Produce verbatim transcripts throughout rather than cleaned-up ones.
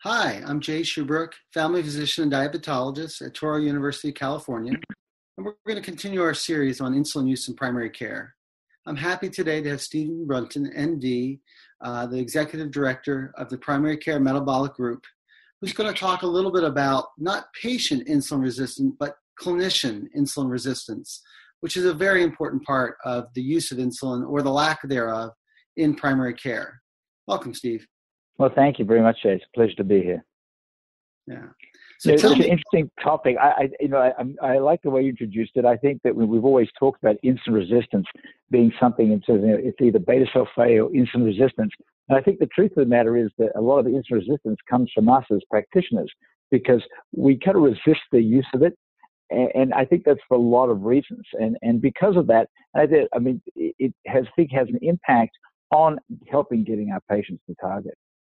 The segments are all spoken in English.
Hi, I'm Jay Shubrook, family physician and diabetologist at Touro University, California, and we're going to continue our series on insulin use in primary care. I'm happy today to have Stephen Brunton, M D, uh, the Executive Director of the Primary Care Metabolic Group, who's going to talk a little bit about not patient insulin resistance, but clinician insulin resistance, which is a very important part of the use of insulin or the lack thereof in primary care. Welcome, Steve. Well, thank you very much, Jay. It's a pleasure to be here. Yeah. So yeah, it's an interesting topic. I, I you know, I, I like the way you introduced it. I think that we've always talked about insulin resistance being something in terms of, you know, it's either beta cell failure or insulin resistance. And I think the truth of the matter is that a lot of the insulin resistance comes from us as practitioners because we kind of resist the use of it. And, and I think that's for a lot of reasons. And and because of that, I, did, I mean, it has, I think has an impact on helping getting our patients to target.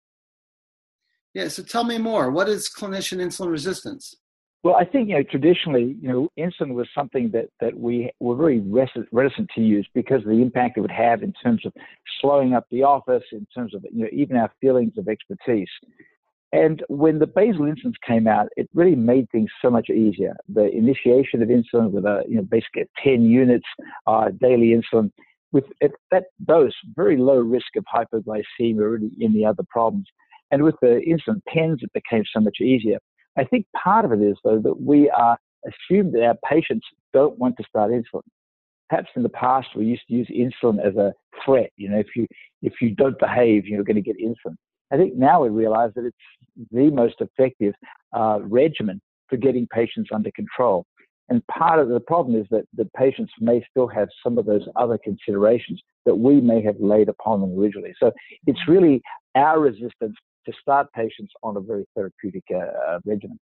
Yeah, so tell me more. What is clinician insulin resistance? Well, I think, you know, traditionally, you know, insulin was something that, that we were very reticent to use because of the impact it would have in terms of slowing up the office, in terms of, you know, even our feelings of expertise. And when the basal insulins came out, it really made things so much easier. The initiation of insulin with a, you know, basically ten units uh, daily insulin, with at that dose, very low risk of hypoglycemia or any other problems. And with the insulin pens, it became so much easier. I think part of it is, though, that we are assumed that our patients don't want to start insulin. Perhaps in the past, we used to use insulin as a threat. You know, if you if you don't behave, you're going to get insulin. I think now we realize that it's the most effective uh, regimen for getting patients under control. And part of the problem is that the patients may still have some of those other considerations that we may have laid upon them originally. So it's really our resistance to start patients on a very therapeutic uh, regimen.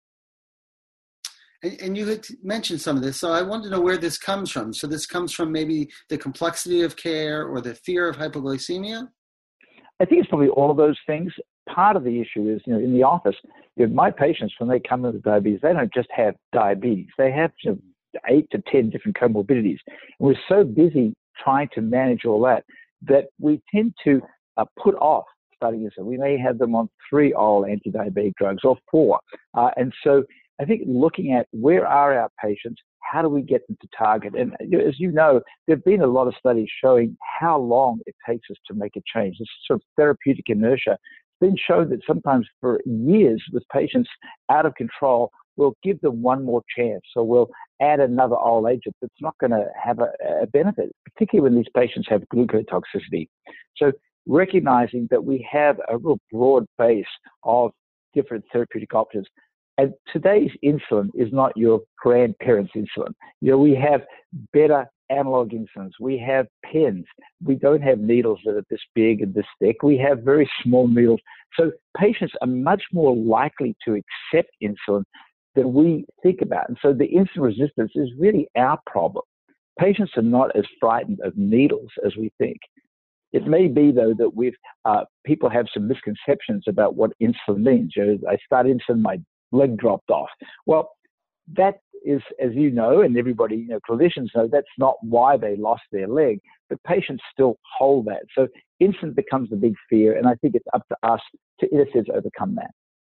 And, and you had mentioned some of this, so I want to know where this comes from. So this comes from maybe the complexity of care or the fear of hypoglycemia? I think it's probably all of those things. Part of the issue is, you know, in the office, you know, my patients, when they come in with diabetes, they don't just have diabetes. They have, you know, eight to ten different comorbidities. And we're so busy trying to manage all that that we tend to uh, put off starting insulin. We may have them on three oral anti-diabetic drugs or four. Uh, and so I think looking at where are our patients, how do we get them to target? And as you know, there have been a lot of studies showing how long it takes us to make a change. This sort of therapeutic inertia. It's been shown that sometimes for years with patients out of control, we'll give them one more chance. So we'll add another oral agent that's not going to have a, a benefit, particularly when these patients have glucotoxicity. So recognizing that we have a real broad base of different therapeutic options. And today's insulin is not your grandparents' insulin. You know, we have better analog insulins. We have pens. We don't have needles that are this big and this thick. We have very small needles. So patients are much more likely to accept insulin than we think about. And so the insulin resistance is really our problem. Patients are not as frightened of needles as we think. It may be, though, that we've uh, people have some misconceptions about what insulin means. You know, I start insulin, my leg dropped off. Well, that is, as you know, and everybody, you know, clinicians know, that's not why they lost their leg, but patients still hold that. So insulin becomes the big fear, and I think it's up to us to, in a sense, overcome that.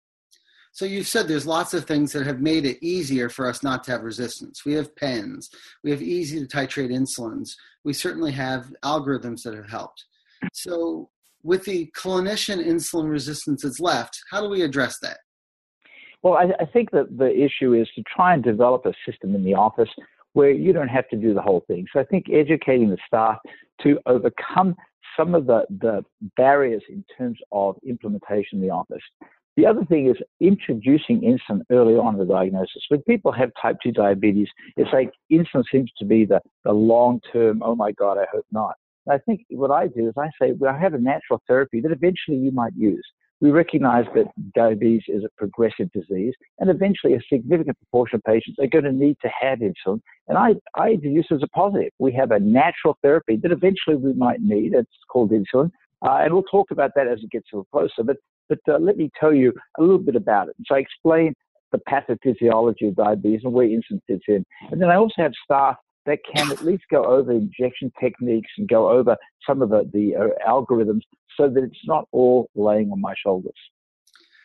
So you've said there's lots of things that have made it easier for us not to have resistance. We have pens. We have easy to titrate insulins. We certainly have algorithms that have helped. So with the clinician insulin resistance that's left, how do we address that? Well, I, I think that the issue is to try and develop a system in the office where you don't have to do the whole thing. So I think educating the staff to overcome some of the, the barriers in terms of implementation in the office. The other thing is introducing insulin early on in the diagnosis. When people have type two diabetes, it's like insulin seems to be the, the long-term, oh my God, I hope not. And I think what I do is I say, well, I have a natural therapy that eventually you might use. We recognize that diabetes is a progressive disease, and eventually a significant proportion of patients are going to need to have insulin. And I, I introduce it as a positive. We have a natural therapy that eventually we might need. It's called insulin. Uh, and we'll talk about that as it gets a little closer. But But uh, let me tell you a little bit about it. So I explain the pathophysiology of diabetes and where insulin fits in. And then I also have staff that can at least go over injection techniques and go over some of the, the uh, algorithms so that it's not all laying on my shoulders.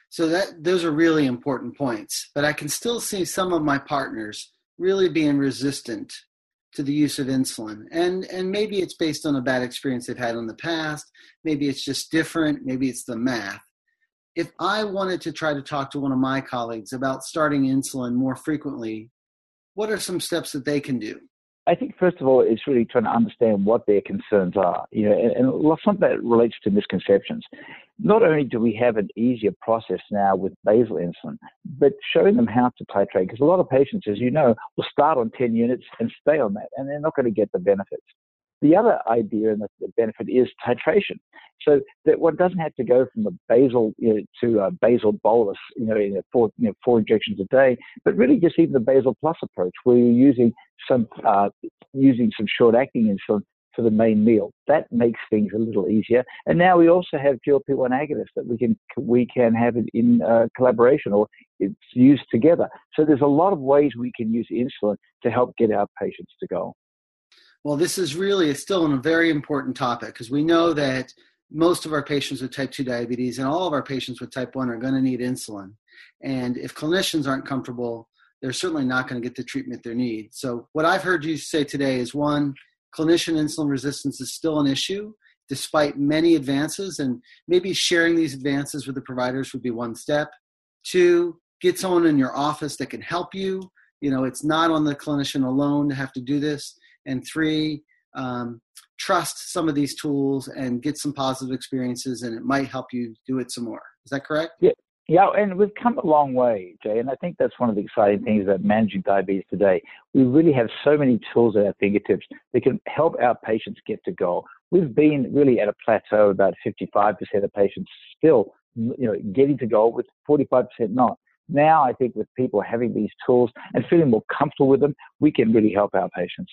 So that those are really important points. But I can still see some of my partners really being resistant to the use of insulin. And, and maybe it's based on a bad experience they've had in the past. Maybe it's just different. Maybe it's the math. If I wanted to try to talk to one of my colleagues about starting insulin more frequently, what are some steps that they can do? I think, first of all, it's really trying to understand what their concerns are, you know, and, and some of that relates to misconceptions. Not only do we have an easier process now with basal insulin, but showing them how to titrate, because a lot of patients, as you know, will start on ten units and stay on that, and they're not going to get the benefits. The other idea and the benefit is titration, so that one doesn't have to go from a basal you know, to a basal bolus, you know, in a four, you know, four injections a day, but really just even the basal plus approach, where you're using some uh, using some short-acting insulin for the main meal. That makes things a little easier. And now we also have G L P one agonists that we can we can have it in uh, collaboration, or it's used together. So there's a lot of ways we can use insulin to help get our patients to goal. Well, this is really it's still a very important topic, because we know that most of our patients with type two diabetes and all of our patients with type one are going to need insulin. And if clinicians aren't comfortable, they're certainly not going to get the treatment they need. So what I've heard you say today is, one, clinician insulin resistance is still an issue despite many advances, and maybe sharing these advances with the providers would be one step. Two, get someone in your office that can help you. You know, it's not on the clinician alone to have to do this. And three, um, trust some of these tools and get some positive experiences, and it might help you do it some more. Is that correct? Yeah. Yeah, and we've come a long way, Jay, and I think that's one of the exciting things about managing diabetes today. We really have so many tools at our fingertips that can help our patients get to goal. We've been really at a plateau, about fifty-five percent of patients still, you know, getting to goal, with forty-five percent not. Now, I think with people having these tools and feeling more comfortable with them, we can really help our patients.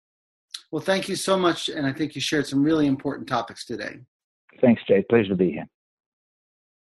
Well, thank you so much, and I think you shared some really important topics today. Thanks, Jay. Pleasure to be here.